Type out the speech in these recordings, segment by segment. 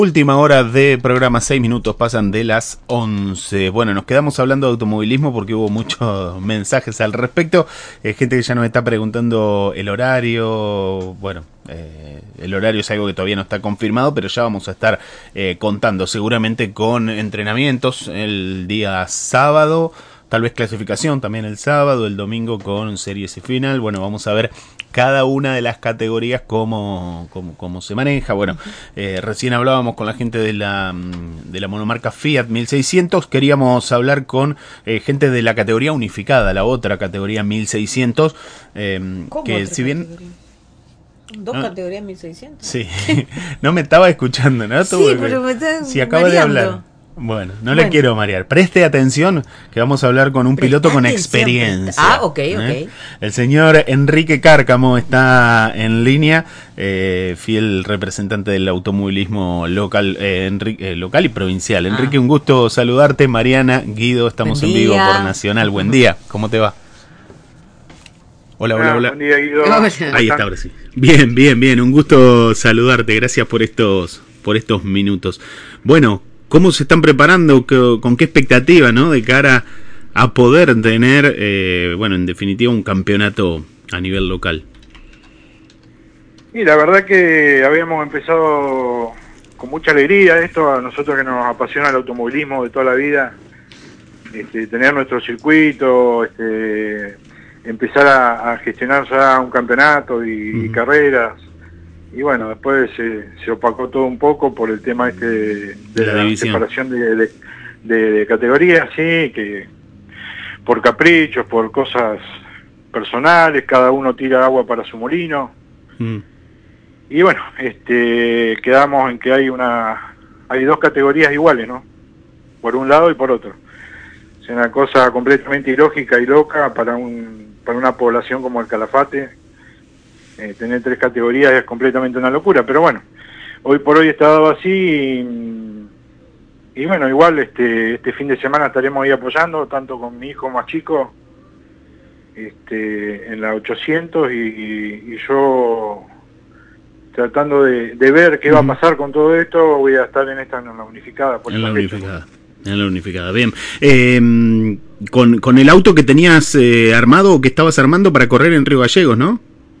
Última hora de programa, 6 minutos pasan de las 11. Bueno, nos quedamos hablando de automovilismo porque hubo muchos mensajes al respecto. Gente que ya nos está preguntando el horario. Bueno, el horario es algo que todavía no está confirmado, pero ya vamos a estar contando seguramente con entrenamientos el día sábado. Tal vez clasificación también el sábado, el domingo con series y final. Bueno, vamos a ver cada una de las categorías cómo se maneja. Bueno, recién hablábamos con la gente de la monomarca Fiat 1600. Queríamos hablar con gente de la categoría unificada, la otra categoría 1600. Que si bien... ¿Dos categorías 1600? Sí, no me estaba escuchando, ¿no? Sí, pero me está si acaba mareando. de hablar. Bueno, no le quiero marear. Preste atención que vamos a hablar con un piloto con experiencia. Ok. El señor Enrique Cárcamo está en línea, fiel representante del automovilismo local, local y provincial. Enrique, un gusto saludarte. Mariana, Guido, estamos en vivo por Nacional. Buen día, ¿cómo te va? Hola. Buen día, Guido. Ahí está, ahora sí. Bien, un gusto saludarte. Gracias por estos minutos. Bueno, ¿cómo se están preparando? ¿Con qué expectativa, no? De cara a poder tener, bueno, en definitiva, un campeonato a nivel local. Y la verdad que habíamos empezado con mucha alegría esto, a nosotros que nos apasiona el automovilismo de toda la vida, tener nuestro circuito, empezar a gestionar ya un campeonato y carreras. Y bueno, después se opacó todo un poco por el tema de la separación de categorías, sí, que por caprichos, por cosas personales, cada uno tira agua para su molino. Y bueno, quedamos en que hay dos categorías iguales, ¿no? Por un lado y por otro. Es una cosa completamente ilógica y loca para una población como el Calafate. Tener tres categorías es completamente una locura, pero bueno, hoy por hoy está dado así y bueno, igual este fin de semana estaremos ahí apoyando, tanto con mi hijo más chico en la 800 y yo tratando de ver qué va a pasar con todo esto. Voy a estar en la unificada. En la unificada, bien. Con el auto que tenías armado o que estabas armando para correr en Río Gallegos, ¿no?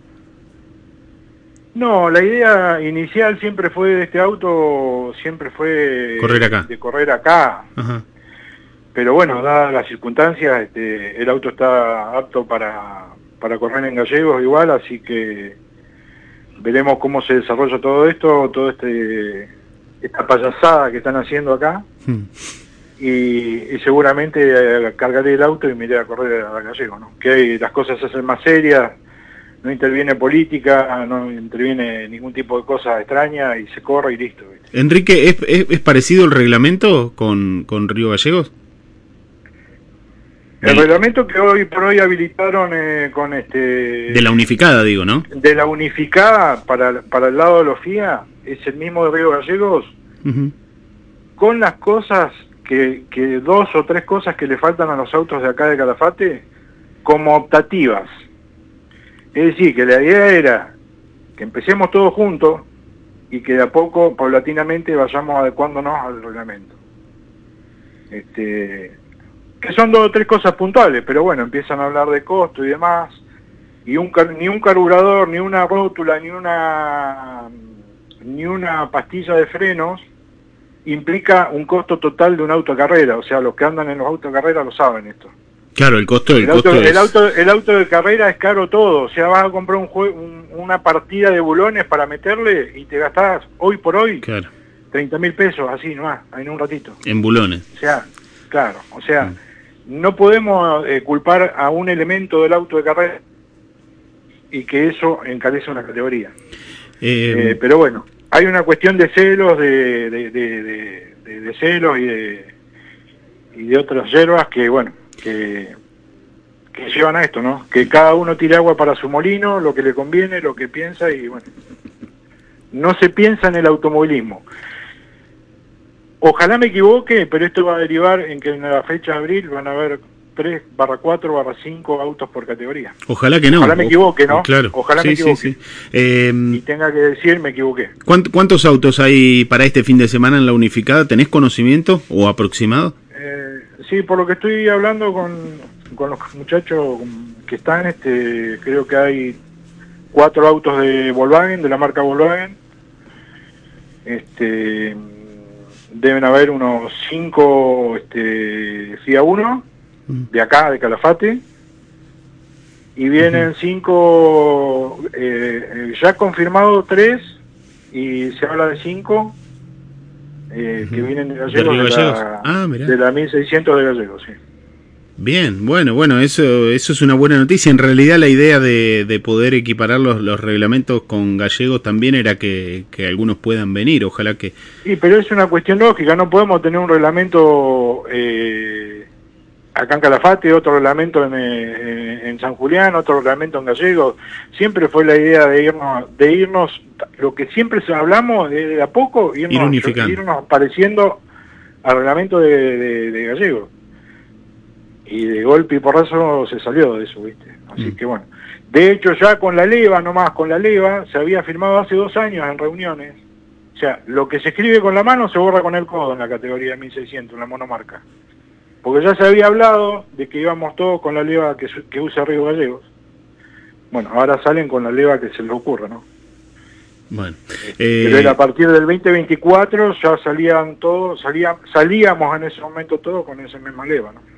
No, la idea inicial siempre fue de este auto, siempre fue de correr acá. Ajá. Pero bueno, dadas las circunstancias, el auto está apto para correr en Gallegos igual, así que veremos cómo se desarrolla todo esto, esta payasada que están haciendo acá. Y seguramente cargaré el auto y me iré a correr a Gallegos, ¿no? Que las cosas se hacen más serias. No interviene política, no interviene ningún tipo de cosa extraña y se corre y listo, ¿viste? Enrique, ¿es parecido el reglamento con Río Gallegos? El reglamento que hoy por hoy habilitaron con de la unificada, digo, ¿no? De la unificada para el lado de los FIA es el mismo de Río Gallegos, con las cosas que dos o tres cosas que le faltan a los autos de acá de Calafate como optativas. Es decir, que la idea era que empecemos todos juntos y que de a poco, paulatinamente, vayamos adecuándonos al reglamento. Que son dos o tres cosas puntuales, pero bueno, empiezan a hablar de costo y demás, y ni un carburador, ni una rótula, ni una pastilla de frenos implica un costo total de un auto de carrera. O sea, los que andan en los autos de carrera lo saben esto. Claro, el costo el auto de carrera es caro todo. O sea, vas a comprar una partida de bulones para meterle y te gastás hoy por hoy 30.000 pesos, así nomás, en un ratito. En bulones. O sea, claro, no podemos culpar a un elemento del auto de carrera y que eso encarece una categoría. Pero bueno, hay una cuestión de celos, de celos y de otras hierbas que, bueno, que llevan a esto, ¿no? Que cada uno tire agua para su molino, lo que le conviene, lo que piensa, y bueno, no se piensa en el automovilismo. Ojalá me equivoque, pero esto va a derivar en que en la fecha de abril van a haber 3/4/5 autos por categoría. Ojalá que no. Ojalá me equivoque, ¿no? Claro. Ojalá sí, me equivoque. Sí, sí. Y tenga que decir, me equivoqué. ¿Cuántos autos hay para este fin de semana en la unificada? ¿Tenés conocimiento o aproximado? Sí, por lo que estoy hablando con los muchachos que están, creo que hay 4 autos de Volkswagen, de la marca Volkswagen. Deben haber unos 5 FIA 1 de acá, de Calafate, y vienen 5, ya confirmado 3, y se habla de 5 que vienen de Gallegos, de la 1600 de Gallegos, sí. Bien, bueno, eso es una buena noticia. En realidad la idea de poder equiparar los reglamentos con Gallegos también era que algunos puedan venir, ojalá que... Sí, pero es una cuestión lógica, no podemos tener un reglamento acá en Calafate, otro reglamento en San Julián, otro reglamento en Gallegos. Siempre fue la idea de irnos lo que siempre hablamos de a poco, irnos pareciendo al reglamento de Gallegos. Y de golpe y porrazo se salió de eso, ¿viste? Así que bueno. De hecho, ya con la leva, nomás con la leva, se había firmado hace 2 años en reuniones. O sea, lo que se escribe con la mano se borra con el codo en la categoría 1600, en la monomarca. Porque ya se había hablado de que íbamos todos con la leva que usa Río Gallegos. Bueno, ahora salen con la leva que se les ocurra, ¿no? Bueno. Pero a partir del 2024 ya salíamos en ese momento todos con esa misma leva, ¿no?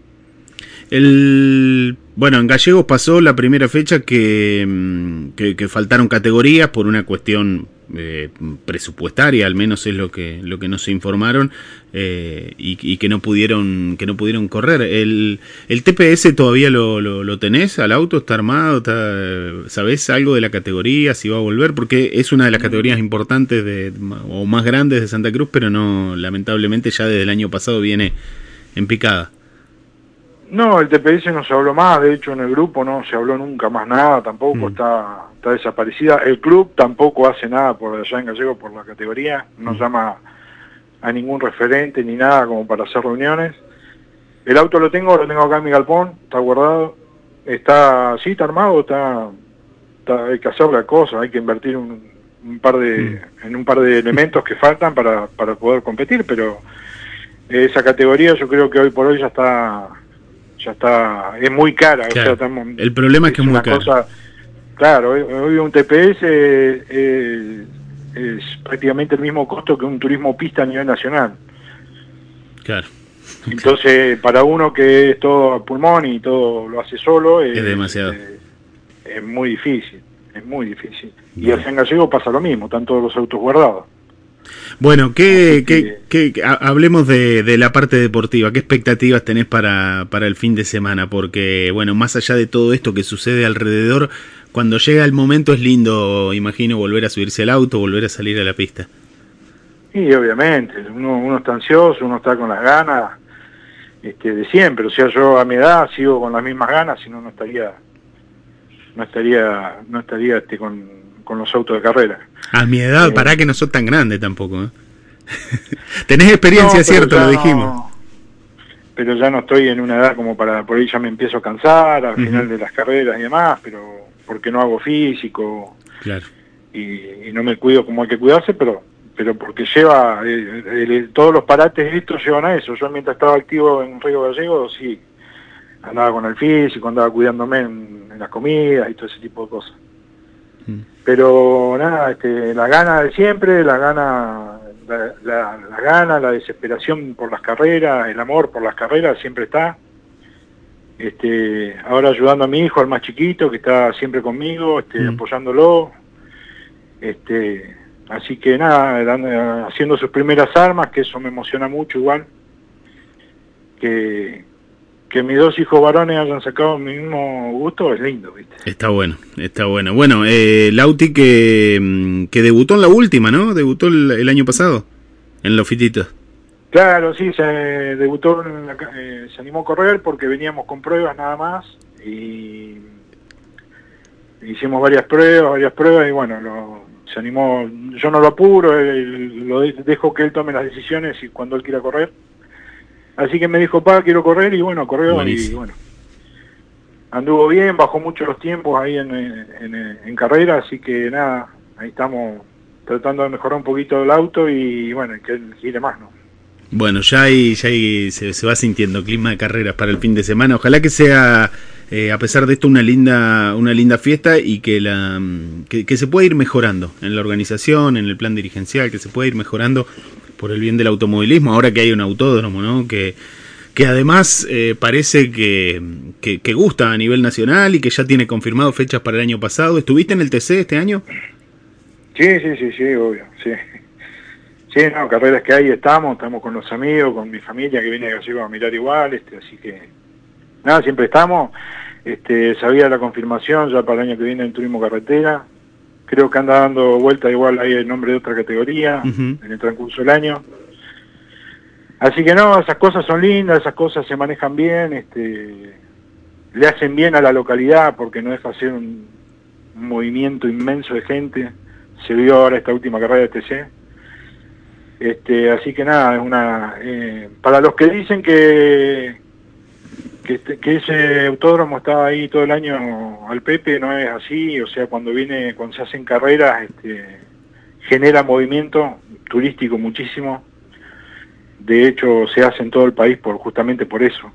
Bueno, en Gallegos pasó la primera fecha que faltaron categorías por una cuestión presupuestaria, al menos es lo que nos informaron, y que no pudieron correr. El TPS todavía lo tenés al auto, está armado, ¿sabés algo de la categoría, si va a volver? Porque es una de las categorías importantes o más grandes de Santa Cruz, pero no, lamentablemente ya desde el año pasado viene en picada. No, el TPS no se habló más, de hecho en el grupo no se habló nunca más nada, tampoco está desaparecida. El club tampoco hace nada por allá en Gallegos por la categoría, no llama a ningún referente ni nada como para hacer reuniones. El auto lo tengo acá en mi galpón, está guardado, está armado, hay que hacer la cosa, hay que invertir en un par de elementos que faltan para poder competir, pero esa categoría yo creo que hoy por hoy ya está, es muy cara. Claro, o sea, el problema es que es muy cara. Claro, hoy un TPS es prácticamente el mismo costo que un turismo pista a nivel nacional. Claro. Entonces, para uno que es todo a pulmón y todo lo hace solo, es demasiado. Es muy difícil, Y acá en Gallegos pasa lo mismo, están todos los autos guardados. Bueno, hablemos de la parte deportiva. ¿Qué expectativas tenés para el fin de semana? Porque, bueno, más allá de todo esto que sucede alrededor, cuando llega el momento es lindo, imagino, volver a subirse al auto, volver a salir a la pista. Sí, obviamente. Uno está ansioso, uno está con las ganas de siempre. O sea, yo a mi edad sigo con las mismas ganas, si no, no estaría con los autos de carrera. A mi edad, pará que no sos tan grande tampoco, ¿eh? Tenés experiencia, cierto, lo dijimos. Pero ya no estoy en una edad como por ahí ya me empiezo a cansar al final de las carreras y demás, pero porque no hago físico. Claro. Y no me cuido como hay que cuidarse, pero porque lleva, todos los parates estos llevan a eso. Yo mientras estaba activo en Río Gallegos, sí, andaba con el físico, andaba cuidándome en las comidas y todo ese tipo de cosas. Pero nada, la gana de siempre, la desesperación por las carreras, el amor por las carreras siempre está. Ahora ayudando a mi hijo, al más chiquito, que está siempre conmigo, apoyándolo. Así que nada, haciendo sus primeras armas, que eso me emociona mucho igual. Que mis 2 hijos varones hayan sacado el mismo gusto es lindo, ¿viste? Está bueno. Bueno, Lauti que debutó en la última, ¿no? Debutó el año pasado, en los fititos. Claro, sí, se debutó, se animó a correr porque veníamos con pruebas nada más y hicimos varias pruebas y bueno, se animó. Yo no lo apuro, lo dejo que él tome las decisiones y cuando él quiera correr. Así que me dijo, quiero correr, y bueno, corrió. Buenísimo. Y bueno, anduvo bien, bajó mucho los tiempos ahí en carrera, así que nada, ahí estamos tratando de mejorar un poquito el auto y bueno, que él gire más, ¿no? Bueno, ya ahí se va sintiendo clima de carreras para el fin de semana. Ojalá que sea, a pesar de esto, una linda fiesta y que se pueda ir mejorando en la organización, en el plan dirigencial, que se pueda ir mejorando por el bien del automovilismo, ahora que hay un autódromo, ¿no? Que además parece que gusta a nivel nacional y que ya tiene confirmado fechas para el año pasado. ¿Estuviste en el TC este año? Sí, obvio, sí. Sí, no, carreras que hay estamos con los amigos, con mi familia que viene a mirar igual, así que nada, siempre estamos. Sabía la confirmación ya para el año que viene en turismo carretera. Creo que anda dando vuelta igual ahí el nombre de otra categoría en el transcurso del año. Así que no, esas cosas son lindas, esas cosas se manejan bien, le hacen bien a la localidad porque no deja de ser un movimiento inmenso de gente. Se vio ahora esta última carrera de TC. Así que nada, es una para los que dicen que ese autódromo estaba ahí todo el año al Pepe, no es así. O sea, cuando se hacen carreras, genera movimiento turístico muchísimo. De hecho, se hace en todo el país justamente por eso.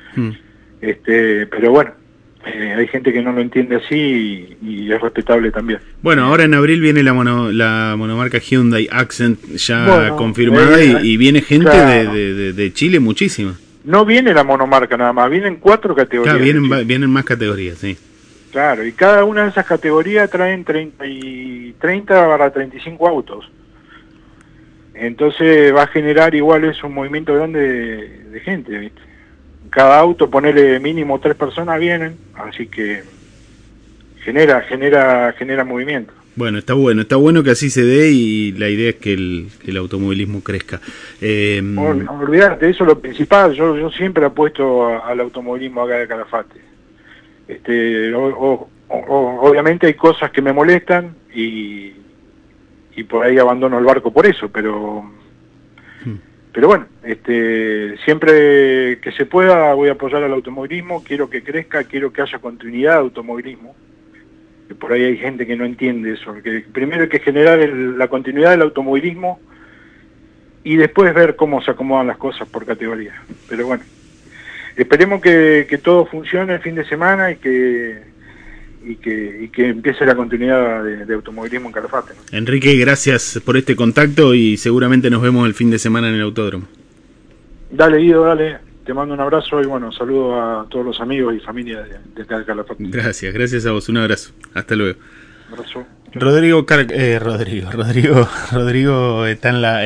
Pero bueno, hay gente que no lo entiende así y es respetable también. Bueno, ahora en abril viene la monomarca Hyundai Accent ya confirmada y viene gente claro, de Chile muchísima. No viene la monomarca nada más, vienen 4 categorías. Claro, vienen más categorías, sí. Claro, y cada una de esas categorías traen 30-35 autos. Entonces va a generar igual un movimiento grande de gente, ¿viste? Cada auto, ponerle mínimo 3 personas vienen, así que genera movimiento. Bueno, está bueno que así se dé y la idea es que el automovilismo crezca. Olvidarte, eso es lo principal. Yo siempre apuesto al automovilismo acá de Calafate. Obviamente hay cosas que me molestan y por ahí abandono el barco por eso, pero bueno, siempre que se pueda voy a apoyar al automovilismo, quiero que crezca, quiero que haya continuidad de automovilismo, que por ahí hay gente que no entiende eso, que primero hay que generar la continuidad del automovilismo y después ver cómo se acomodan las cosas por categoría. Pero bueno, esperemos que todo funcione el fin de semana y que empiece la continuidad de automovilismo en Calafate, ¿no? Enrique, gracias por este contacto y seguramente nos vemos el fin de semana en el autódromo. Dale, Guido, dale. Te mando un abrazo y bueno, saludo a todos los amigos y familia de Calafate. Gracias a vos, un abrazo. Hasta luego. Un abrazo. Rodrigo está en la